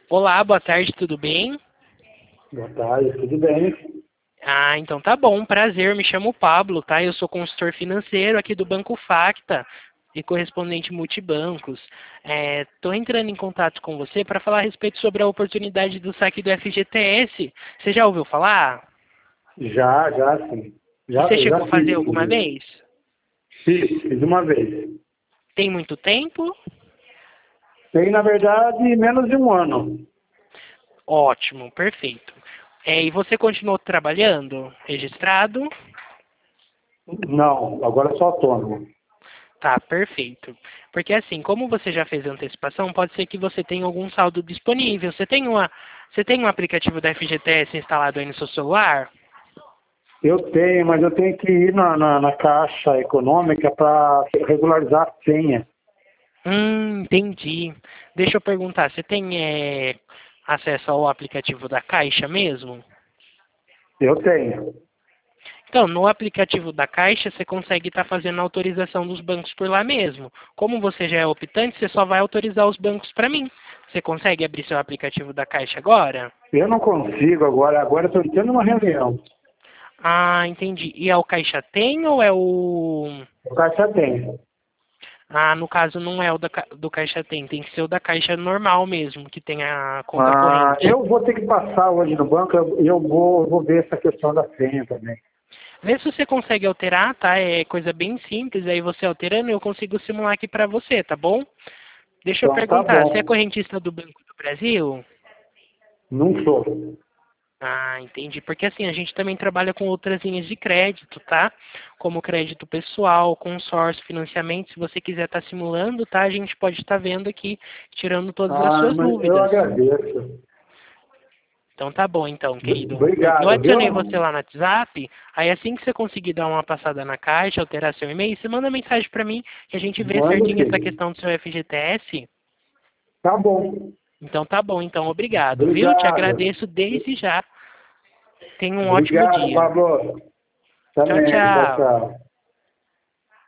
Olá, boa tarde, tudo bem? Boa tarde, tudo bem? Ah, então tá bom, prazer, me chamo Pablo, tá? Eu sou consultor financeiro aqui do Banco Facta e correspondente multibancos. Tô entrando em contato com você para falar a respeito sobre a oportunidade do saque do FGTS. Você já ouviu falar? Já sim. E você Eu chegou já a fazer fiz, alguma inclusive. vez? Fiz uma vez. Tem muito tempo? Tem, na verdade, menos de um ano. Ótimo, perfeito. E você continuou trabalhando, registrado? Não, agora sou autônomo. Tá, perfeito. Porque assim, como você já fez a antecipação, pode ser que você tenha algum saldo disponível. Você tem um aplicativo da FGTS instalado aí no seu celular? Eu tenho, mas eu tenho que ir na Caixa Econômica para regularizar a senha. Entendi. Deixa eu perguntar, você tem acesso ao aplicativo da Caixa mesmo? Eu tenho. Então, no aplicativo da Caixa, você consegue estar fazendo a autorização dos bancos por lá mesmo. Como você já é optante, você só vai autorizar os bancos para mim. Você consegue abrir seu aplicativo da Caixa agora? Eu não consigo agora. Agora estou tendo uma reunião. Ah, entendi. E é o Caixa Tem ou é o... O Caixa tem. Ah, no caso não é o do Caixa tem que ser o da Caixa normal mesmo, que tem a conta Ah, corrente. eu vou ter que passar hoje no banco e eu vou ver essa questão da senha também. Vê se você consegue alterar, tá? É coisa bem simples, aí você alterando eu consigo simular aqui pra você, tá bom? Deixa eu Então tá perguntar, você é bom. correntista do Banco do Brasil? Não sou. Ah, entendi. Porque assim, a gente também trabalha com outras linhas de crédito, tá? Como crédito pessoal, consórcio, financiamento. Se você quiser estar simulando, tá? A gente pode estar vendo aqui, tirando todas as Ah, suas mas eu dúvidas. agradeço. Então tá bom, então, querido. Eu Obrigado, adicionei você viu? lá no WhatsApp, aí assim que você conseguir dar uma passada na caixa, alterar seu e-mail, você manda mensagem pra mim que a gente vê Mando certinho essa sim. questão do seu FGTS. Tá bom. Então tá bom, então obrigado, viu? Te Obrigado. agradeço desde já. Tenha um ótimo Obrigado, dia. Pablo. Tchau, Também. Tchau, tchau. tchau.